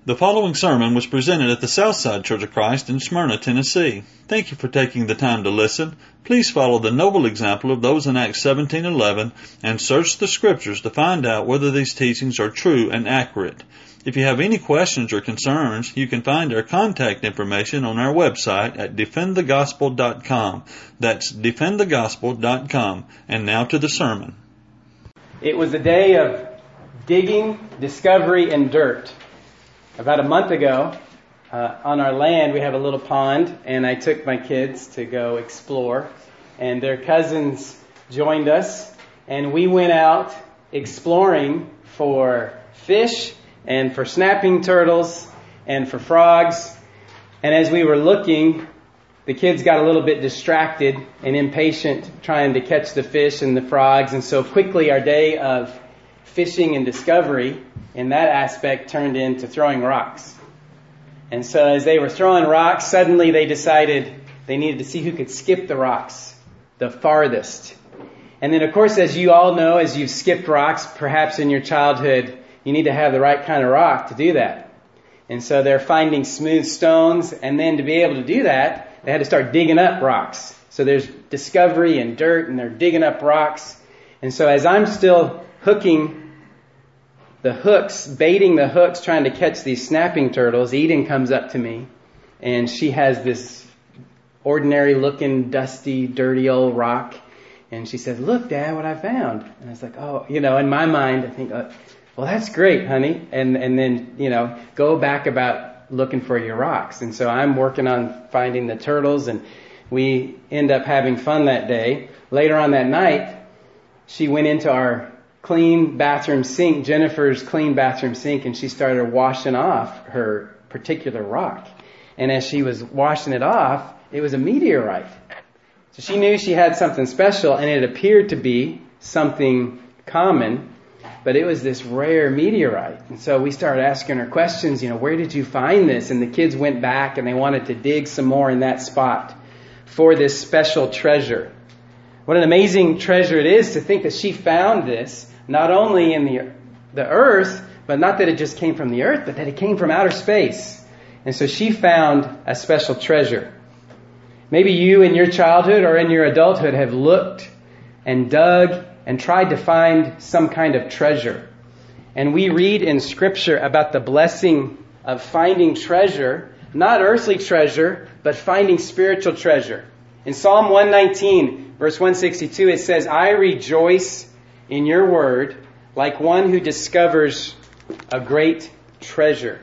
The following sermon was presented at the Southside Church of Christ in Smyrna, Tennessee. Thank you for taking the time to listen. Please follow the noble example of those in Acts 17:11 and search the Scriptures to find out whether these teachings are true and accurate. If you have any questions or concerns, you can find our contact information on our website at defendthegospel.com. That's defendthegospel.com. And now to the sermon. It was a day of digging, discovery, and dirt. About a month ago, on our land, we have a little pond, and I took my kids to go explore, and their cousins joined us, and we went out exploring for fish and for snapping turtles and for frogs. And as we were looking, the kids got a little bit distracted and impatient trying to catch the fish and the frogs, and so quickly our day of fishing and discovery in that aspect turned into throwing rocks. And so as they were throwing rocks, suddenly they decided they needed to see who could skip the rocks the farthest. And then, of course, as you all know, as you've skipped rocks, perhaps in your childhood, you need to have the right kind of rock to do that. And so they're finding smooth stones, and then to be able to do that, they had to start digging up rocks. So there's discovery and dirt, and they're digging up rocks. And so as I'm still hooking the hooks, baiting the hooks, trying to catch these snapping turtles, Eden comes up to me, and she has this ordinary-looking, dusty, dirty old rock, and she says, "Look, Dad, what I found." And I was like, oh, in my mind, I think, well, that's great, honey, and then, go back about looking for your rocks. And so I'm working on finding the turtles, and we end up having fun that day. Later on that night, she went into our clean bathroom sink, Jennifer's clean bathroom sink, and she started washing off her particular rock. And as she was washing it off, it was a meteorite. So she knew she had something special, and it appeared to be something common, but it was this rare meteorite. And so we started asking her questions, where did you find this? And the kids went back and they wanted to dig some more in that spot for this special treasure. What an amazing treasure it is to think that she found this not only in the earth, but not that it just came from the earth, but that it came from outer space. And so she found a special treasure. Maybe you in your childhood or in your adulthood have looked and dug and tried to find some kind of treasure. And we read in Scripture about the blessing of finding treasure, not earthly treasure, but finding spiritual treasure. In Psalm 119, verse 162, it says, "I rejoice in your word like one who discovers a great treasure."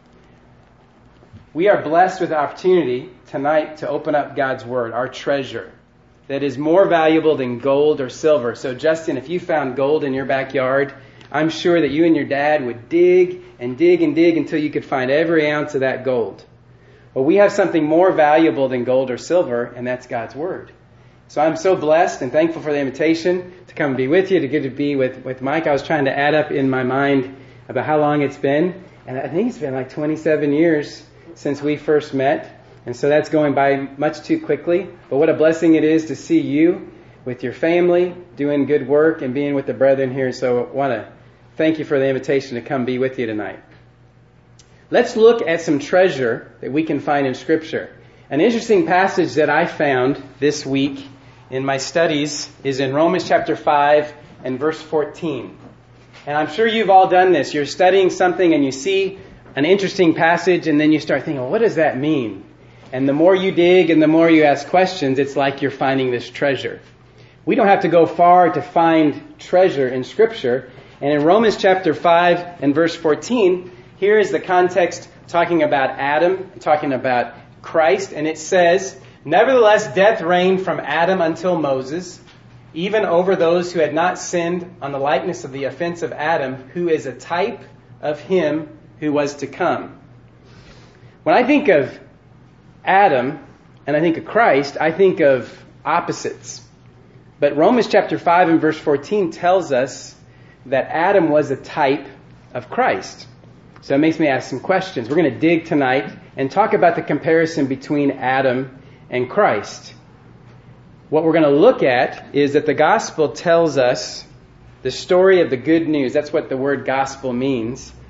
We are blessed with the opportunity tonight to open up God's word, our treasure, that is more valuable than gold or silver. So Justin, if you found gold in your backyard, I'm sure that you and your dad would dig and dig and dig until you could find every ounce of that gold. Well, we have something more valuable than gold or silver, and that's God's word. So I'm so blessed and thankful for the invitation to come and be with you, to get to be with Mike. I was trying to add up in my mind about how long it's been, and I think it's been like 27 years since we first met, and so that's going by much too quickly. But what a blessing it is to see you with your family, doing good work and being with the brethren here. So I want to thank you for the invitation to come be with you tonight. Let's look at some treasure that we can find in Scripture. An interesting passage that I found this week in my studies is in Romans chapter 5 and verse 14. And I'm sure you've all done this. You're studying something and you see an interesting passage and then you start thinking, well, what does that mean? And the more you dig and the more you ask questions, it's like you're finding this treasure. We don't have to go far to find treasure in Scripture. And in Romans chapter 5 and verse 14, here is the context talking about Adam, talking about Christ, and it says, "Nevertheless, death reigned from Adam until Moses, even over those who had not sinned on the likeness of the offense of Adam, who is a type of him who was to come." When I think of Adam and I think of Christ, I think of opposites. But Romans chapter 5 and verse 14 tells us that Adam was a type of Christ. So it makes me ask some questions. We're going to dig tonight and talk about the comparison between Adam and Christ. What we're going to look at is that the gospel tells us the story of the good news. That's what the word gospel means.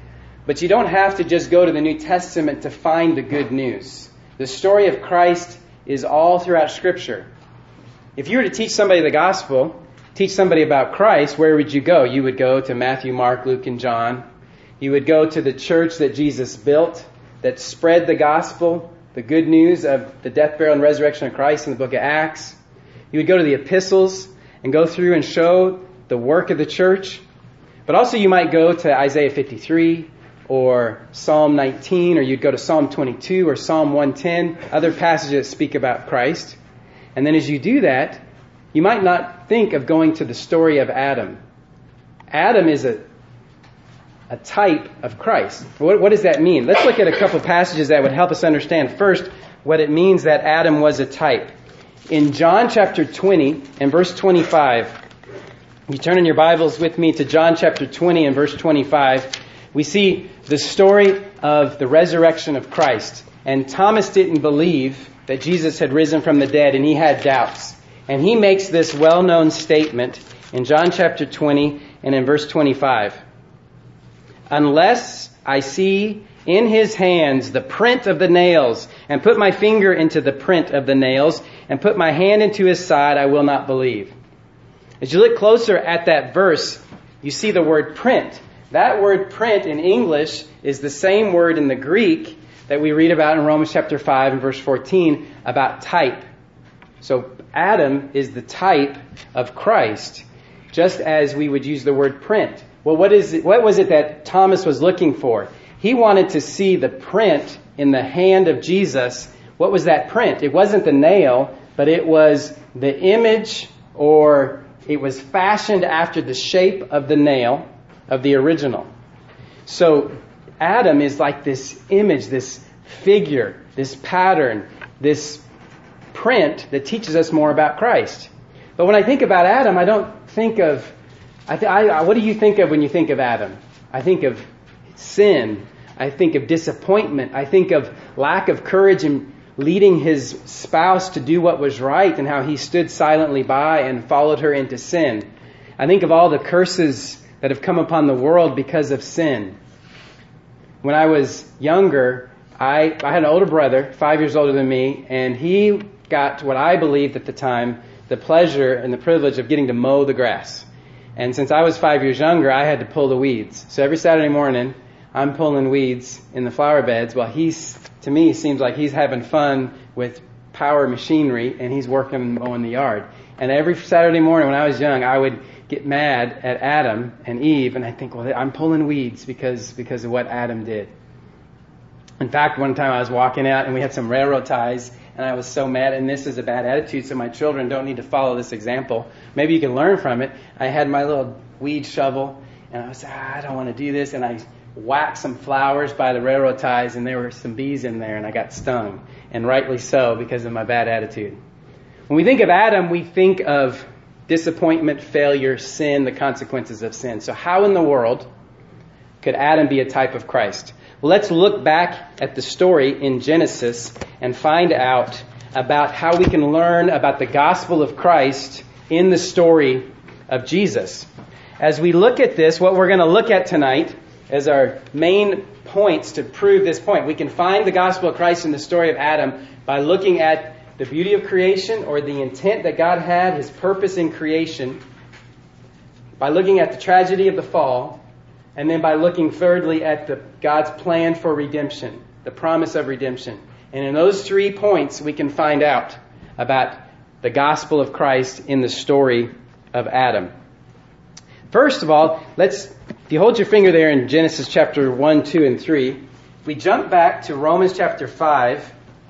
But you don't have to just go to the New Testament to find the good news. The story of Christ is all throughout Scripture. If you were to teach somebody the gospel, teach somebody about Christ, where would you go? You would go to Matthew, Mark, Luke, and John. You would go to the church that Jesus built, that spread the gospel, the good news of the death, burial, and resurrection of Christ in the book of Acts. You would go to the epistles and go through and show the work of the church. But also you might go to Isaiah 53 or Psalm 19, or you'd go to Psalm 22 or Psalm 110, other passages that speak about Christ. And then as you do that, you might not think of going to the story of Adam. Adam is a type of Christ. What does that mean? Let's look at a couple passages that would help us understand first what it means that Adam was a type. In John chapter 20 and verse 25, you turn in your Bibles with me to John chapter 20 and verse 25, we see the story of the resurrection of Christ. And Thomas didn't believe that Jesus had risen from the dead, and he had doubts. And he makes this well-known statement in John chapter 20 and in verse 25. Unless I see in his hands the print of the nails, and put my finger into the print of the nails, and put my hand into his side, I will not believe. As you look closer at that verse, you see the word print. That word print in English is the same word in the Greek that we read about in Romans chapter 5 and verse 14 about type. So Adam is the type of Christ, just as we would use the word print. Well, what was it that Thomas was looking for? He wanted to see the print in the hand of Jesus. What was that print? It wasn't the nail, but it was the image, or it was fashioned after the shape of the nail of the original. So Adam is like this image, this figure, this pattern, this print that teaches us more about Christ. But when I think about Adam, I don't think of... what do you think of when you think of Adam? I think of sin. I think of disappointment. I think of lack of courage in leading his spouse to do what was right, and how he stood silently by and followed her into sin. I think of all the curses that have come upon the world because of sin. When I was younger, I had an older brother, 5 years older than me, and he got what I believed at the time the pleasure and the privilege of getting to mow the grass. And since I was 5 years younger, I had to pull the weeds. So every Saturday morning, I'm pulling weeds in the flower beds while to me, seems like he's having fun with power machinery, and he's working mowing the yard. And every Saturday morning when I was young, I would get mad at Adam and Eve, and I think, well, I'm pulling weeds because of what Adam did. In fact, one time I was walking out and we had some railroad ties, and I was so mad, and this is a bad attitude, so my children don't need to follow this example. Maybe you can learn from it. I had my little weed shovel, and I was I don't want to do this, and I whacked some flowers by the railroad ties, and there were some bees in there, and I got stung, and rightly so because of my bad attitude. When we think of Adam, we think of disappointment, failure, sin, the consequences of sin. So how in the world could Adam be a type of Christ? Well, let's look back at the story in Genesis and find out about how we can learn about the gospel of Christ in the story of Jesus. As we look at this, what we're going to look at tonight as our main points to prove this point. We can find the gospel of Christ in the story of Adam by looking at the beauty of creation, or the intent that God had, His purpose in creation, by looking at the tragedy of the fall, and then by looking thirdly at God's plan for redemption, the promise of redemption. And in those 3 points, we can find out about the gospel of Christ in the story of Adam. First of all, if you hold your finger there in Genesis chapter 1, 2, and 3, we jump back to Romans chapter 5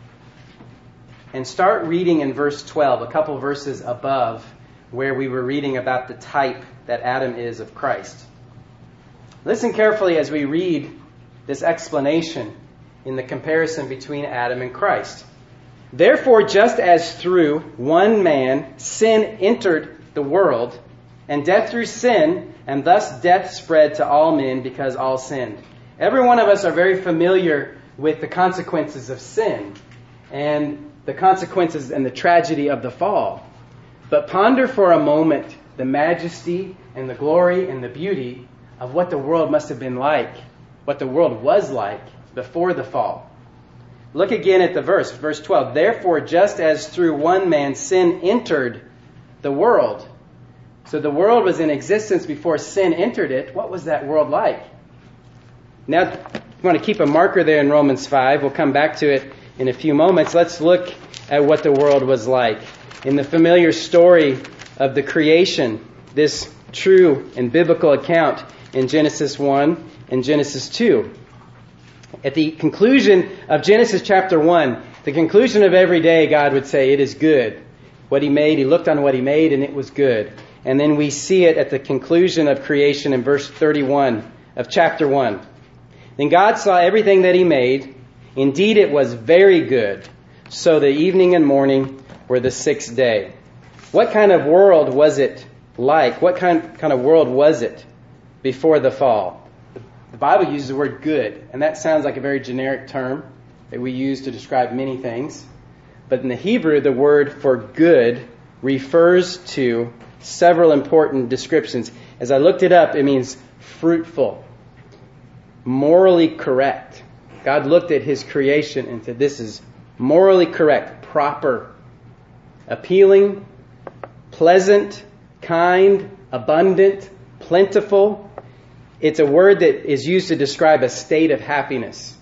and start reading in verse 12, a couple verses above where we were reading about the type that Adam is of Christ. Listen carefully as we read this explanation in the comparison between Adam and Christ. Therefore, just as through one man sin entered the world, and death through sin, and thus death spread to all men because all sinned. Every one of us are very familiar with the consequences of sin and the consequences and the tragedy of the fall. But ponder for a moment the majesty and the glory and the beauty of what the world must have been like what the world was like before the fall. Look again at the verse 12. Therefore, just as through one man sin entered the world. So the world was in existence before sin entered it. What was that world like? Now, if you want to keep a marker there in Romans 5, we'll come back to it in a few moments. Let's look at what the world was like. In the familiar story of the creation, this true and biblical account in Genesis 1 and Genesis 2. At the conclusion of Genesis chapter 1, the conclusion of every day, God would say, it is good. What He made, He looked on what He made, and it was good. And then we see it at the conclusion of creation in verse 31 of chapter 1. Then God saw everything that He made. Indeed, it was very good. So the evening and morning were the sixth day. What kind of world was it like? What kind of world was it before the fall? The Bible uses the word good, and that sounds like a very generic term that we use to describe many things. But in the Hebrew, the word for good refers to several important descriptions. As I looked it up, it means fruitful, morally correct. God looked at His creation and said, this is morally correct, proper, appealing, pleasant, kind, abundant, plentiful. It's a word that is used to describe a state of happiness.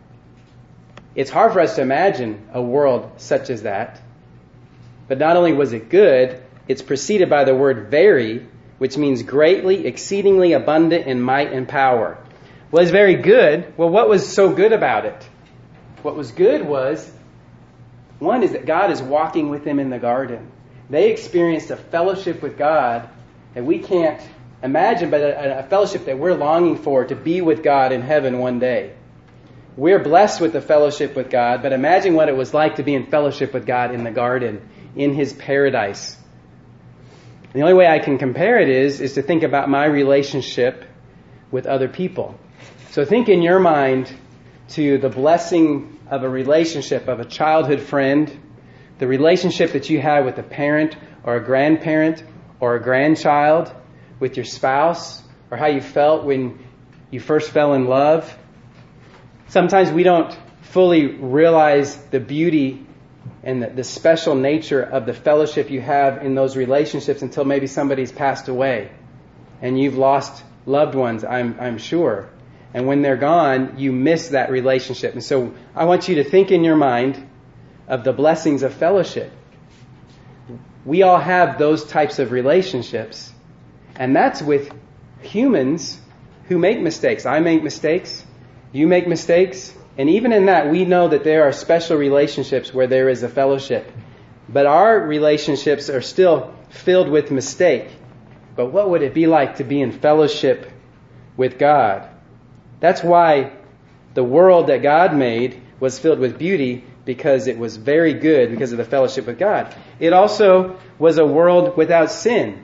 It's hard for us to imagine a world such as that. But not only was it good, it's preceded by the word very, which means greatly, exceedingly abundant in might and power. Well, it's very good. Well, what was so good about it? What was good was, one is that God is walking with them in the garden. They experienced a fellowship with God that we can't imagine, but a fellowship that we're longing for, to be with God in heaven one day. We're blessed with the fellowship with God, but imagine what it was like to be in fellowship with God in the garden, in His paradise. The only way I can compare it is to think about my relationship with other people. So think in your mind to the blessing of a relationship, of a childhood friend, the relationship that you have with a parent or a grandparent or a grandchild, with your spouse, or how you felt when you first fell in love. Sometimes we don't fully realize the beauty and the special nature of the fellowship you have in those relationships until maybe somebody's passed away and you've lost loved ones, I'm sure. And when they're gone, you miss that relationship. And so I want you to think in your mind of the blessings of fellowship. We all have those types of relationships. And that's with humans who make mistakes. I make mistakes. You make mistakes. And even in that, we know that there are special relationships where there is a fellowship. But our relationships are still filled with mistake. But what would it be like to be in fellowship with God? That's why the world that God made was filled with beauty, because it was very good because of the fellowship with God. It also was a world without sin.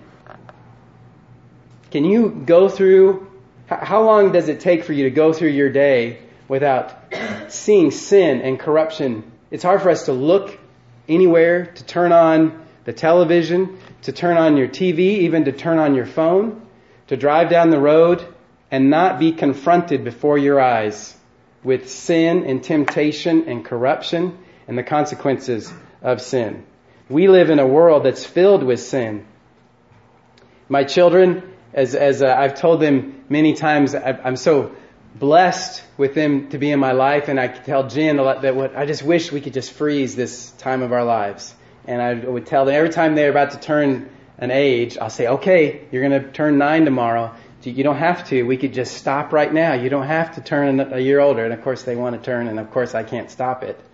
Can you go through, how long does it take for you to go through your day without seeing sin and corruption? It's hard for us to look anywhere, to turn on the television, to turn on your TV, even to turn on your phone, to drive down the road and not be confronted before your eyes with sin and temptation and corruption and the consequences of sin. We live in a world that's filled with sin. My children, as I've told them many times, I'm so blessed with them to be in my life, and I can tell Jen that I just wish we could just freeze this time of our lives. And I would tell them every time they're about to turn an age, I'll say, okay, you're going to turn 9 tomorrow. You don't have to. We could just stop right now. You don't have to turn a year older. And of course they want to turn, and of course I can't stop it.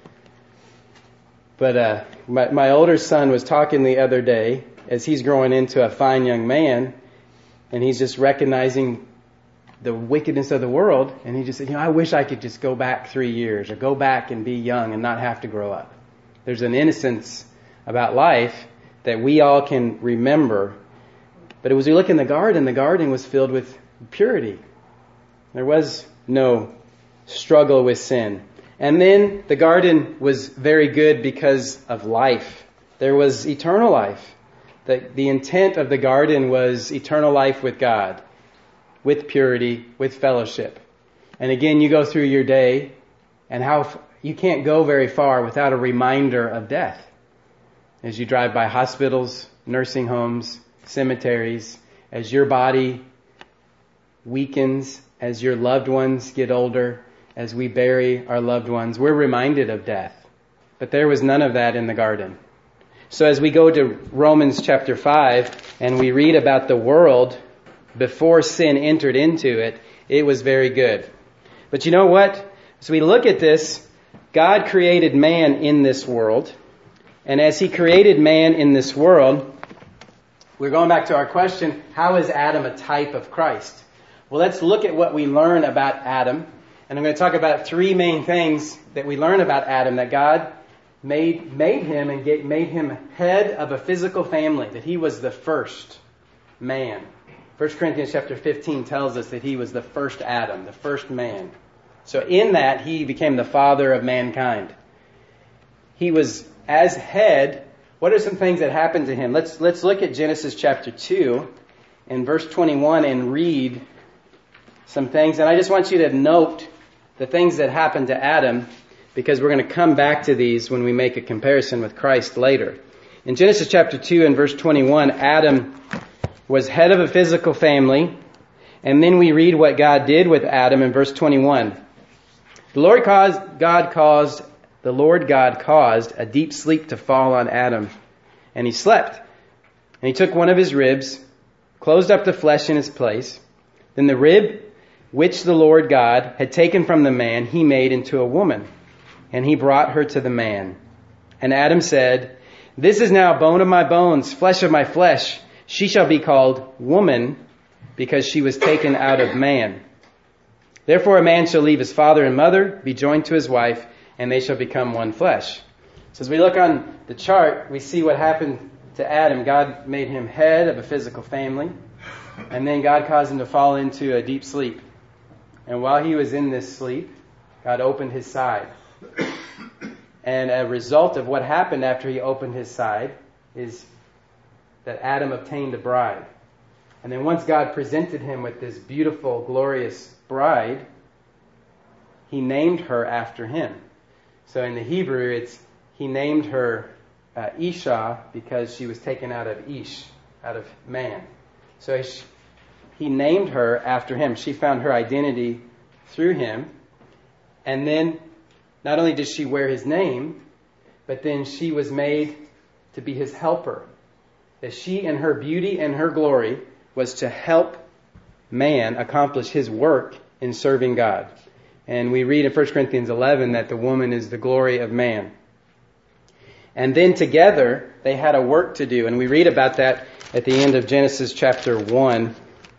But my older son was talking the other day as he's growing into a fine young man, and he's just recognizing the wickedness of the world. And he just said, I wish I could just go back 3 years or go back and be young and not have to grow up. There's an innocence about life that we all can remember. But as we look in the garden was filled with purity. There was no struggle with sin. And then the garden was very good because of life. There was eternal life. The intent of the garden was eternal life with God, with purity, with fellowship. And again, you go through your day, and you can't go very far without a reminder of death. As you drive by hospitals, nursing homes, cemeteries, as your body weakens, as your loved ones get older, as we bury our loved ones, we're reminded of death. But there was none of that in the garden. So as we go to Romans chapter 5 and we read about the world before sin entered into it, it was very good. But you know what? As we look at this, God created man in this world. And as He created man in this world, we're going back to our question, how is Adam a type of Christ? Well, let's look at what we learn about Adam. And I'm going to talk about three main things that we learn about Adam, that God made him and made him head of a physical family, that he was the first man. 1 Corinthians chapter 15 tells us that he was the first Adam, the first man. So in that, he became the father of mankind. He was, as head, what are some things that happened to him? Let's look at Genesis chapter 2 and verse 21 and read some things. And I just want you to note the things that happened to Adam, because we're going to come back to these when we make a comparison with Christ later. In Genesis chapter 2 and verse 21, Adam was head of a physical family. And then we read what God did with Adam in verse 21. The Lord God caused a deep sleep to fall on Adam, and he slept. And he took one of his ribs, closed up the flesh in its place. Then the rib which the Lord God had taken from the man, he made into a woman, and he brought her to the man. And Adam said, "This is now bone of my bones, flesh of my flesh. She shall be called woman, because she was taken out of man. Therefore a man shall leave his father and mother, be joined to his wife, and they shall become one flesh." So as we look on the chart, we see what happened to Adam. God made him head of a physical family, and then God caused him to fall into a deep sleep. And while he was in this sleep, God opened his side. And a result of what happened after he opened his side is that Adam obtained a bride. And then once God presented him with this beautiful, glorious bride, he named her after him. So in the Hebrew, he named her Isha, because she was taken out of Ish, out of man. So he named her after him. She found her identity through him. And then not only did she wear his name, but then she was made to be his helper. That she, in her beauty and her glory, was to help man accomplish his work in serving God. And we read in 1 Corinthians 11 that the woman is the glory of man. And then together they had a work to do. And we read about that at the end of Genesis chapter 1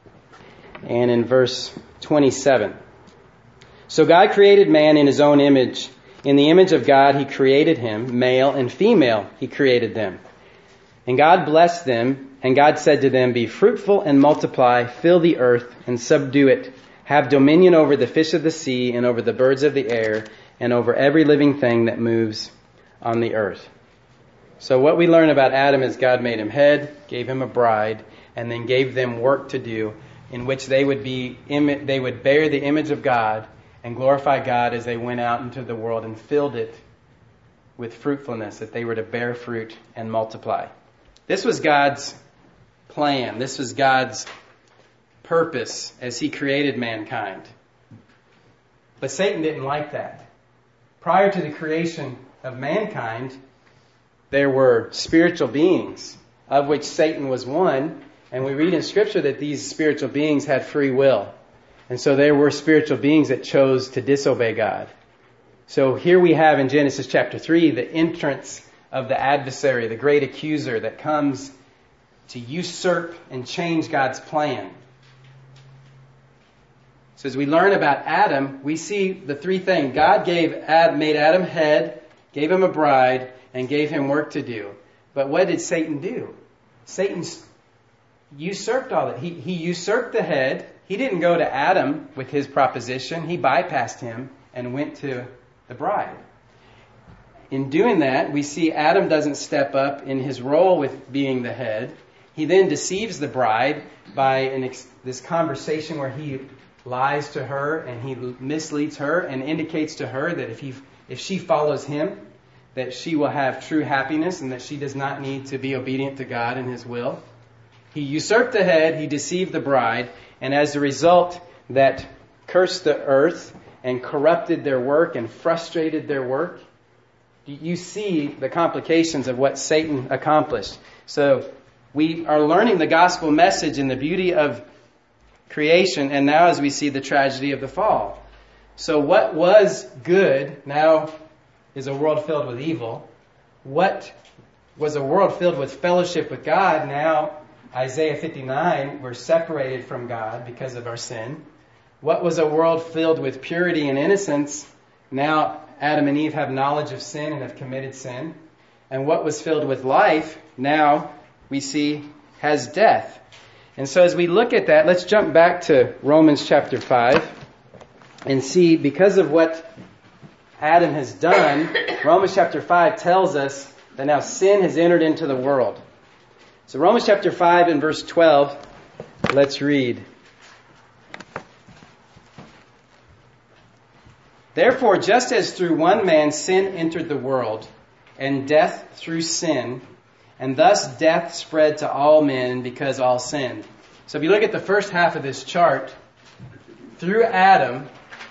and in verse 27. So God created man in his own image. In the image of God he created him, male and female he created them. And God blessed them, and God said to them, "Be fruitful and multiply, fill the earth and subdue it. Have dominion over the fish of the sea and over the birds of the air and over every living thing that moves on the earth." So what we learn about Adam is God made him head, gave him a bride, and then gave them work to do in which they would bear the image of God and glorify God as they went out into the world and filled it with fruitfulness, that they were to bear fruit and multiply. This was God's plan. This was God's purpose as he created mankind. But Satan didn't like that. Prior to the creation of mankind, there were spiritual beings, of which Satan was one. And we read in Scripture that these spiritual beings had free will. And so there were spiritual beings that chose to disobey God. So here we have in Genesis chapter 3 the entrance of the adversary, the great accuser that comes to usurp and change God's plan. So as we learn about Adam, we see the three things. God made Adam head, gave him a bride, and gave him work to do. But what did Satan do? Satan usurped all that. He usurped the head. He didn't go to Adam with his proposition. He bypassed him and went to the bride. In doing that, we see Adam doesn't step up in his role with being the head. He then deceives the bride by this conversation where he lies to her and he misleads her and indicates to her that if she follows him, that she will have true happiness and that she does not need to be obedient to God and his will. He usurped the head, he deceived the bride, and as a result, that cursed the earth and corrupted their work and frustrated their work. You see the complications of what Satan accomplished. So we are learning the gospel message in the beauty of creation, and now as we see the tragedy of the fall. So what was good now is a world filled with evil. What was a world filled with fellowship with God, now Isaiah 59, we're separated from God because of our sin. What was a world filled with purity and innocence, now Adam and Eve have knowledge of sin and have committed sin. And what was filled with life, now we see has death. And so as we look at that, let's jump back to Romans chapter 5 and see, because of what Adam has done, Romans chapter 5 tells us that now sin has entered into the world. So Romans chapter 5 and verse 12, let's read. Therefore, just as through one man sin entered the world, and death through sin, and thus death spread to all men because all sinned. So if you look at the first half of this chart, through Adam,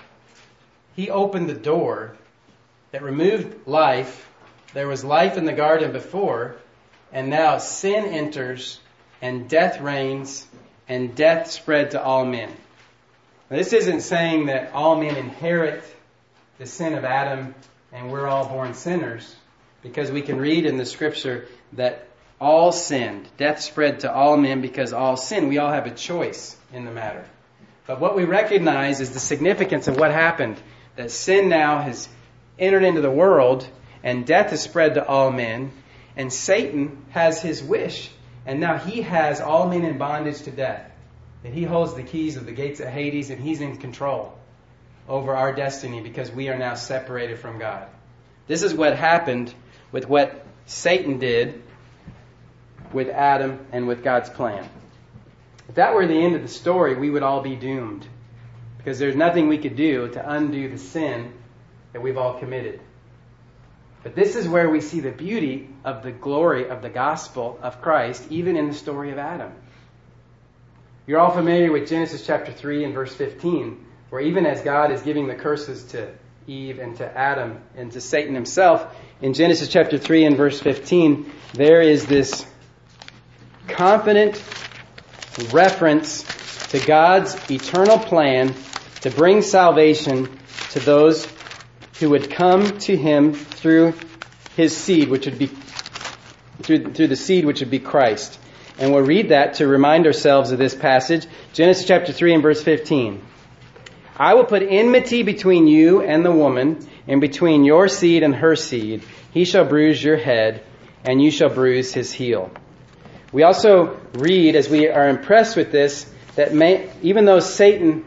he opened the door that removed life. There was life in the garden before, and now sin enters, and death reigns, and death spread to all men. Now, this isn't saying that all men inherit the sin of Adam and we're all born sinners, because we can read in the scripture that all sinned. Death spread to all men because all sin. We all have a choice in the matter. But what we recognize is the significance of what happened. That sin now has entered into the world and death has spread to all men. And Satan has his wish. And now he has all men in bondage to death. That he holds the keys of the gates of Hades and he's in control over our destiny because we are now separated from God. This is what happened with what Satan did with Adam and with God's plan. If that were the end of the story, we would all be doomed, because there's nothing we could do to undo the sin that we've all committed. But this is where we see the beauty of the glory of the gospel of Christ, even in the story of Adam. You're all familiar with Genesis chapter 3 and verse 15, where even as God is giving the curses to Eve and to Adam and to Satan himself, in Genesis chapter 3 and verse 15, there is this confident reference to God's eternal plan to bring salvation to those who would come to him through his seed, which would be through the seed which would be Christ. And we'll read that to remind ourselves of this passage. Genesis chapter 3 and verse 15. I will put enmity between you and the woman, and between your seed and her seed. He shall bruise your head, and you shall bruise his heel. We also read, as we are impressed with this, that even though Satan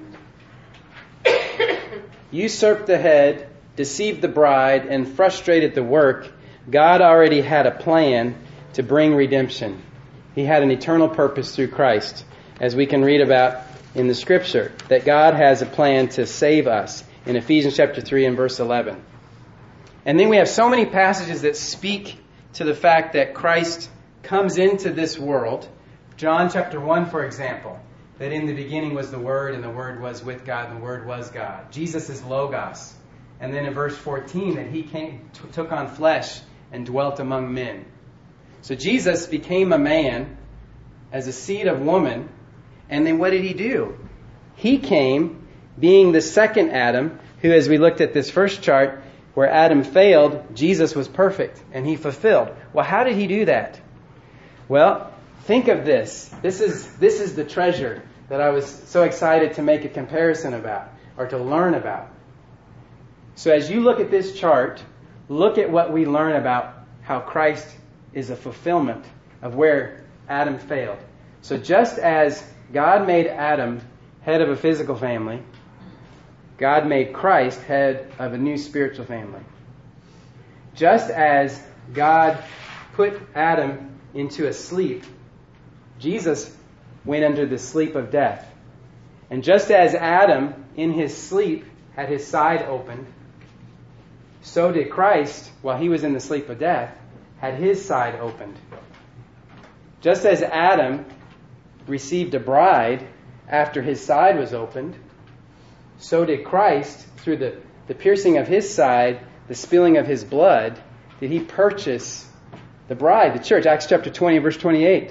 usurped the head, deceived the bride, and frustrated the work, God already had a plan to bring redemption. He had an eternal purpose through Christ, as we can read about in the Scripture, that God has a plan to save us in Ephesians chapter 3 and verse 11. And then we have so many passages that speak to the fact that Christ comes into this world. John chapter 1, for example, that in the beginning was the Word, and the Word was with God, and the Word was God. Jesus is Logos. And then in verse 14, that he came, took on flesh and dwelt among men. So Jesus became a man as a seed of woman. And then what did he do? He came being the second Adam, who, as we looked at this first chart, where Adam failed, Jesus was perfect and he fulfilled. Well, how did he do that? Well, think of this. This is the treasure that I was so excited to make a comparison about, or to learn about. So as you look at this chart, look at what we learn about how Christ is a fulfillment of where Adam failed. So just as God made Adam head of a physical family, God made Christ head of a new spiritual family. Just as God put Adam into a sleep, Jesus went under the sleep of death. And just as Adam, in his sleep, had his side opened, so did Christ, while he was in the sleep of death, had his side opened. Just as Adam received a bride after his side was opened, so did Christ, through the piercing of his side, the spilling of his blood, did he purchase the bride, the church. Acts chapter 20, verse 28.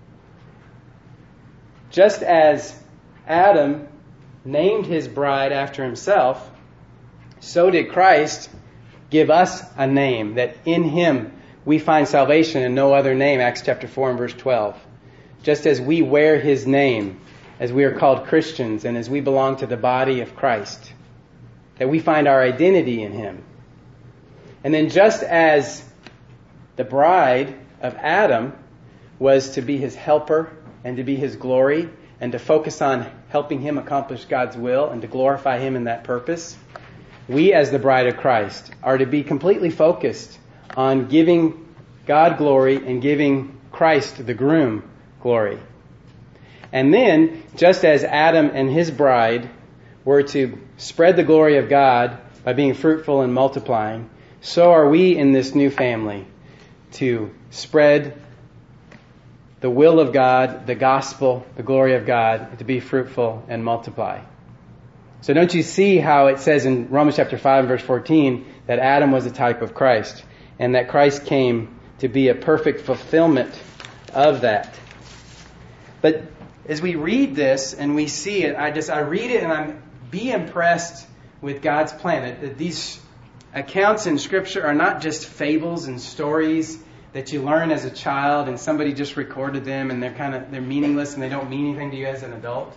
Just as Adam named his bride after himself, so did Christ give us a name, that in him we find salvation and no other name, Acts chapter 4 and verse 12. Just as we wear his name, as we are called Christians, and as we belong to the body of Christ, that we find our identity in him. And then just as the bride of Adam was to be his helper and to be his glory and to focus on helping him accomplish God's will and to glorify him in that purpose, we as the bride of Christ are to be completely focused on giving God glory and giving Christ, the groom, glory. And then, just as Adam and his bride were to spread the glory of God by being fruitful and multiplying, so are we in this new family to spread the will of God, the gospel, the glory of God, to be fruitful and multiply. So don't you see how it says in Romans chapter 5 verse 14 that Adam was a type of Christ and that Christ came to be a perfect fulfillment of that. But as we read this and we see it, I read it and I'm be impressed with God's plan. That these accounts in Scripture are not just fables and stories that you learn as a child and somebody just recorded them and they're meaningless and they don't mean anything to you as an adult.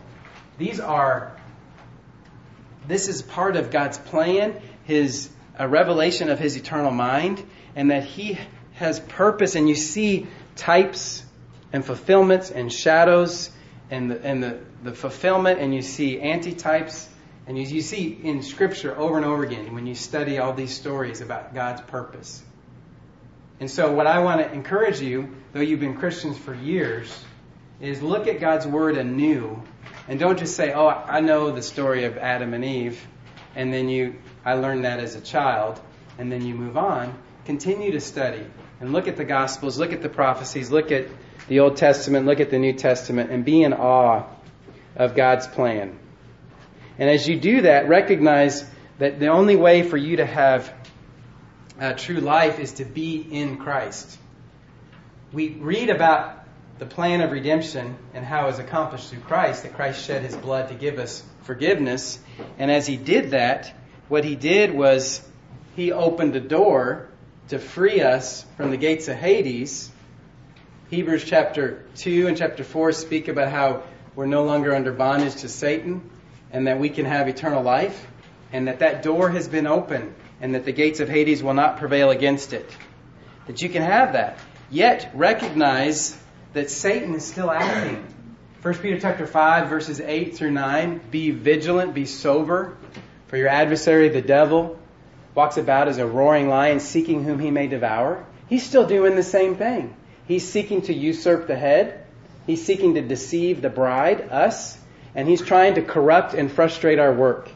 This is part of God's plan, a revelation of his eternal mind, and that he has purpose. And you see types and fulfillments and shadows and the fulfillment, and you see antitypes, and you see in Scripture over and over again when you study all these stories about God's purpose. And so what I want to encourage you, though you've been Christians for years, is look at God's Word anew. And don't just say, oh, I know the story of Adam and Eve, and then I learned that as a child, and then you move on. Continue to study and look at the Gospels, look at the prophecies, look at the Old Testament, look at the New Testament, and be in awe of God's plan. And as you do that, recognize that the only way for you to have true life is to be in Christ. We read about the plan of redemption and how it was accomplished through Christ, that Christ shed his blood to give us forgiveness. And as he did that, what he did was he opened a door to free us from the gates of Hades. Hebrews chapter 2 and chapter 4 speak about how we're no longer under bondage to Satan and that we can have eternal life, and that door has been opened and that the gates of Hades will not prevail against it. That you can have that. Yet recognize that Satan is still acting. 1 Peter chapter 5 verses 8 through 9, be vigilant, be sober, for your adversary the devil walks about as a roaring lion seeking whom he may devour. He's still doing the same thing. He's seeking to usurp the head. He's seeking to deceive the bride, us, and he's trying to corrupt and frustrate our work.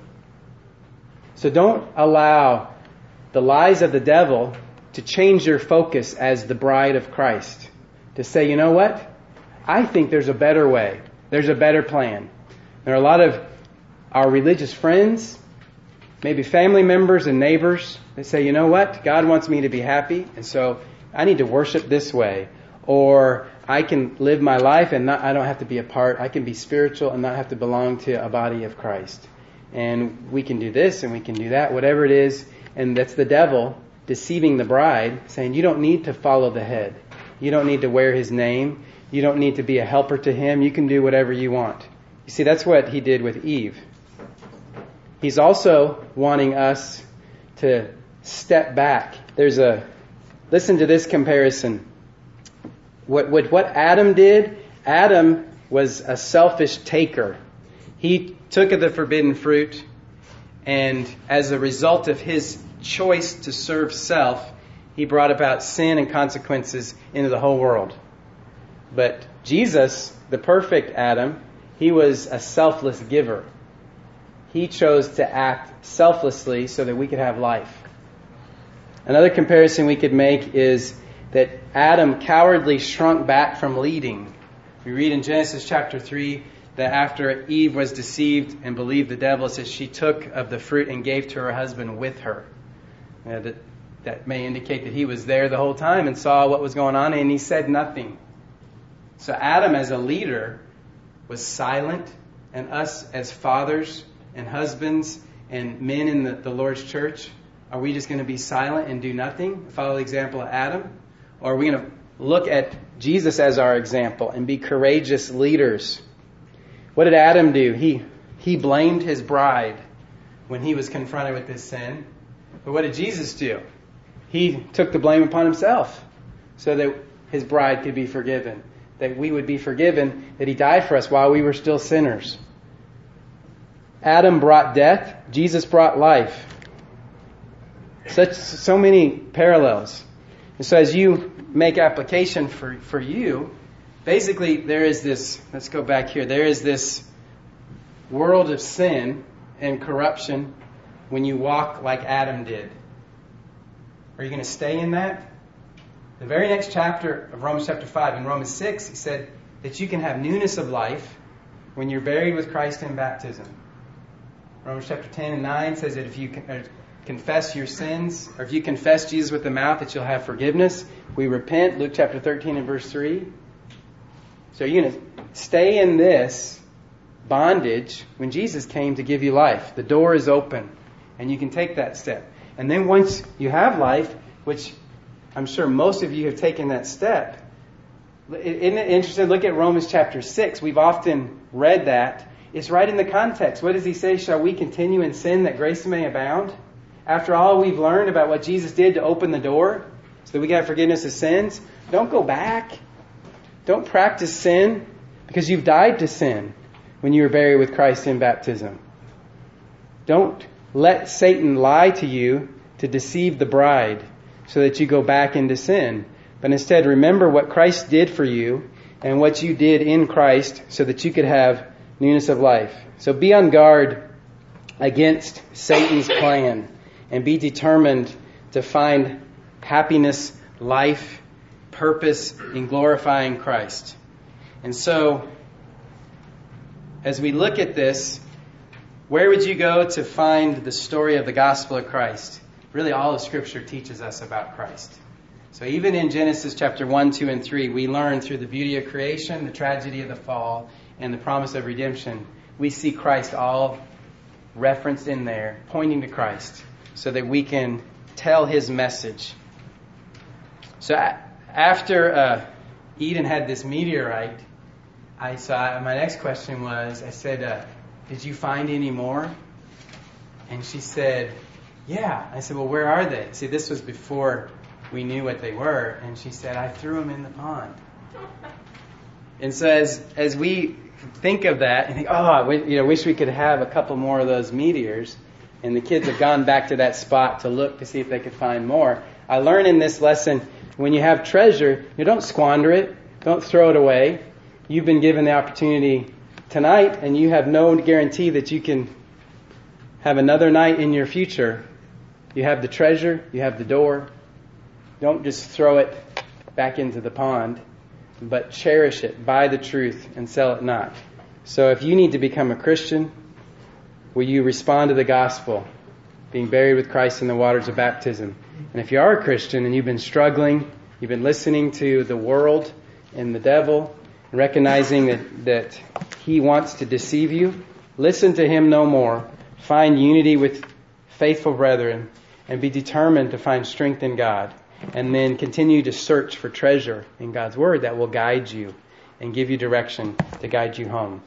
So don't allow the lies of the devil to change your focus as the bride of Christ. To say, you know what? I think there's a better way. There's a better plan. There are a lot of our religious friends, maybe family members and neighbors, that say, you know what? God wants me to be happy, and so I need to worship this way. Or I can live my life and I don't have to be a part. I can be spiritual and not have to belong to a body of Christ. And we can do this and we can do that, whatever it is. And that's the devil deceiving the bride, saying you don't need to follow the head. You don't need to wear his name. You don't need to be a helper to him. You can do whatever you want. You see, that's what he did with Eve. He's also wanting us to step back. Listen to this comparison. What Adam did, Adam was a selfish taker. He took of the forbidden fruit, and as a result of his choice to serve self, he brought about sin and consequences into the whole world. But Jesus, the perfect Adam, He was a selfless giver. He chose to act selflessly so that we could have life. Another comparison we could make is that Adam cowardly shrunk back from leading. We read in Genesis chapter 3 that after Eve was deceived and believed the devil, it says she took of the fruit and gave to her husband with her. That may indicate that he was there the whole time and saw what was going on, and he said nothing. So Adam as a leader was silent, and us as fathers and husbands and men in the Lord's church, are we just going to be silent and do nothing? Follow the example of Adam? Or are we going to look at Jesus as our example and be courageous leaders? What did Adam do? He blamed his bride when he was confronted with this sin. But what did Jesus do? He took the blame upon himself so that his bride could be forgiven, that we would be forgiven, that he died for us while we were still sinners. Adam brought death, Jesus brought life. So many parallels. And so as you make application for you, basically there is this, let's go back here, there is this world of sin and corruption when you walk like Adam did. Are you going to stay in that? The very next chapter of Romans chapter 5, in Romans 6, he said that you can have newness of life when you're buried with Christ in baptism. Romans chapter 10 and 9 says that if you confess your sins, or if you confess Jesus with the mouth, that you'll have forgiveness. We repent, Luke chapter 13 and verse 3. So you're going to stay in this bondage when Jesus came to give you life. The door is open, and you can take that step. And then once you have life, which I'm sure most of you have taken that step, isn't it interesting? Look at Romans chapter 6. We've often read that. It's right in the context. What does he say? Shall we continue in sin that grace may abound? After all we've learned about what Jesus did to open the door so that we can have forgiveness of sins, don't go back. Don't practice sin because you've died to sin when you were buried with Christ in baptism. Don't let Satan lie to you to deceive the bride so that you go back into sin. But instead, remember what Christ did for you and what you did in Christ so that you could have newness of life. So be on guard against Satan's plan and be determined to find happiness, life, purpose in glorifying Christ. And so, as we look at this, where would you go to find the story of the gospel of Christ? Really, all of Scripture teaches us about Christ. So even in Genesis chapter 1, 2, and 3, we learn through the beauty of creation, the tragedy of the fall, and the promise of redemption, we see Christ all referenced in there, pointing to Christ, so that we can tell His message. So after Eden had this meteorite, my next question was, I said, did you find any more? And she said, yeah. I said, well, where are they? See, this was before we knew what they were. And she said, I threw them in the pond. And so as we think of that and think, I wish we could have a couple more of those meteors, and the kids have gone back to that spot to look to see if they could find more. I learned in this lesson, when you have treasure, you don't squander it. Don't throw it away. You've been given the opportunity tonight, and you have no guarantee that you can have another night in your future. You have the treasure. You have the door. Don't just throw it back into the pond, but cherish it. Buy the truth and sell it not. So if you need to become a Christian, will you respond to the gospel, being buried with Christ in the waters of baptism? And if you are a Christian and you've been struggling, you've been listening to the world and the devil, recognizing that he wants to deceive you, listen to him no more. Find unity with faithful brethren and be determined to find strength in God. And then continue to search for treasure in God's Word that will guide you and give you direction to guide you home.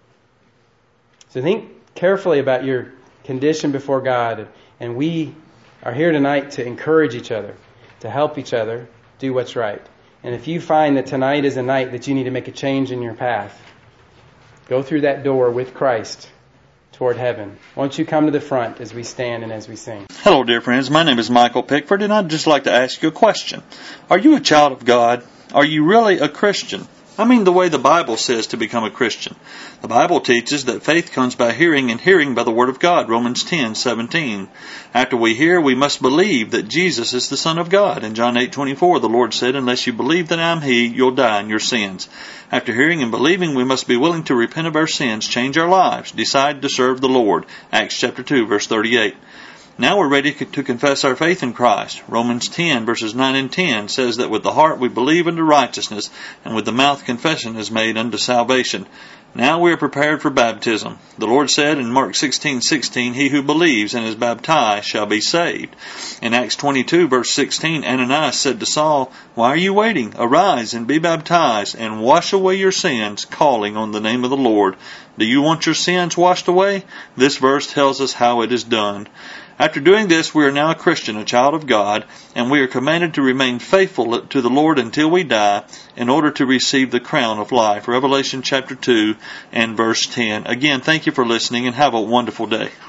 So think carefully about your condition before God. And we are here tonight to encourage each other, to help each other do what's right. And if you find that tonight is a night that you need to make a change in your path, go through that door with Christ toward heaven. Won't you come to the front as we stand and as we sing? Hello, dear friends. My name is Michael Pickford, and I'd just like to ask you a question. Are you a child of God? Are you really a Christian? I mean the way the Bible says to become a Christian. The Bible teaches that faith comes by hearing, and hearing by the Word of God, Romans 10:17. After we hear, we must believe that Jesus is the Son of God. In John 8:24, the Lord said, "Unless you believe that I am He, you'll die in your sins." After hearing and believing, we must be willing to repent of our sins, change our lives, decide to serve the Lord. Acts chapter 2, verse 38. Now we're ready to confess our faith in Christ. Romans 10, verses 9 and 10 says that with the heart we believe unto righteousness, and with the mouth confession is made unto salvation. Now we are prepared for baptism. The Lord said in Mark 16:16, "He who believes and is baptized shall be saved." In Acts 22, verse 16, Ananias said to Saul, "Why are you waiting? Arise and be baptized, and wash away your sins, calling on the name of the Lord." Do you want your sins washed away? This verse tells us how it is done. After doing this, we are now a Christian, a child of God, and we are commanded to remain faithful to the Lord until we die in order to receive the crown of life. Revelation chapter 2 and verse 10. Again, thank you for listening and have a wonderful day.